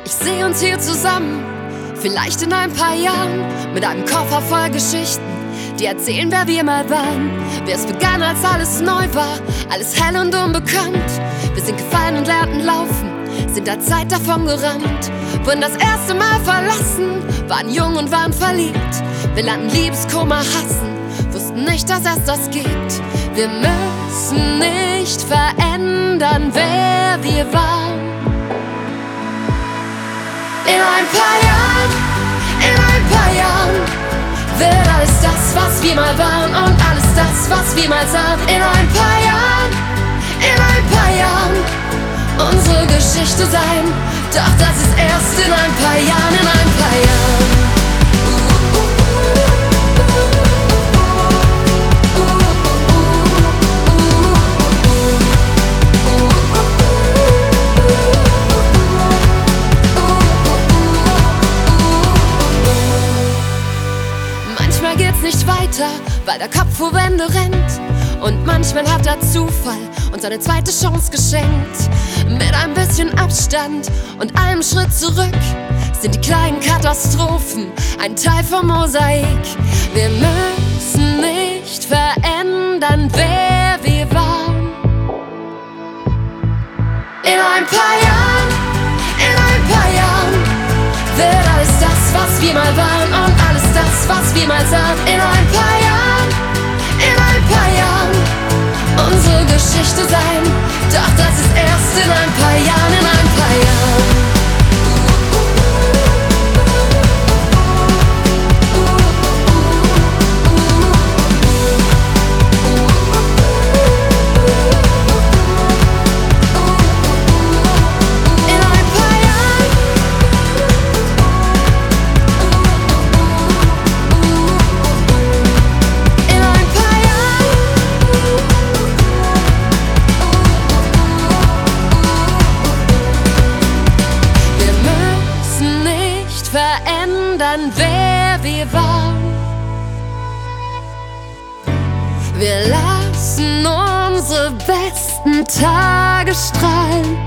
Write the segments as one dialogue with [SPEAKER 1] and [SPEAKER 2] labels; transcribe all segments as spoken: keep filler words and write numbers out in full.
[SPEAKER 1] Ich sehe uns hier zusammen, vielleicht in ein paar Jahren, mit einem Koffer voll Geschichten, die erzählen, wer wir mal waren. Wie es begann, als alles neu war, alles hell und unbekannt. Wir sind gefallen und lernten laufen, sind der Zeit davon gerannt. Wurden das erste Mal verlassen, waren jung und waren verliebt. Wir lernten Liebeskummer hassen, wussten nicht, dass es das gibt. Wir müssen nicht verändern, wer wir waren. In ein paar Jahren, in ein paar Jahren wird alles das, was wir mal waren, und alles das, was wir mal sahen. In ein paar Jahren, in ein paar Jahren unsere Geschichte sein. Doch das ist erst in ein paar Jahren, in ein paar Jahren. Manchmal geht's nicht weiter, weil der Kopf vor Wände rennt. Und manchmal hat der Zufall uns eine zweite Chance geschenkt. Mit ein bisschen Abstand und einem Schritt zurück sind die kleinen Katastrophen ein Teil vom Mosaik. Wir müssen nicht verändern, wer wir waren. In ein paar Jahren, in ein paar Jahren wird alles das, was wir mal waren, und alles das, was wir mal sahen. In ein paar Jahren, in ein paar Jahren unsere Geschichte sein. Doch das ist erst in ein paar Jahren, in ein paar Jahren. Verändern, wer wir waren. Wir lassen unsere besten Tage strahlen.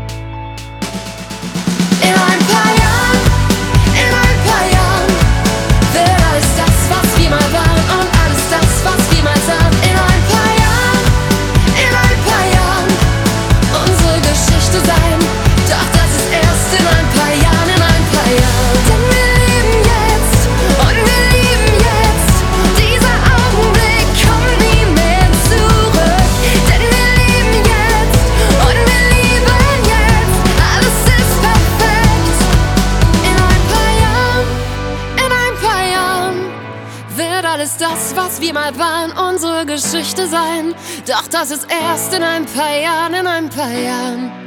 [SPEAKER 1] In ein paar Jahren, in ein paar Jahren wird alles das, was wir mal waren, und alles das, was wir mal sahen. In ein paar Jahren, in ein paar Jahren unsere Geschichte sein. Doch das ist erst in ein paar Jahren, in ein paar Jahren. Denn wir leben jetzt und wir lieben jetzt. Dieser Augenblick kommt nie mehr zurück. Denn wir leben jetzt und wir lieben jetzt. Alles ist perfekt. In ein paar Jahren, in ein paar Jahren wird alles das, was wir mal waren, unsere Geschichte sein. Doch das ist erst in ein paar Jahren, in ein paar Jahren.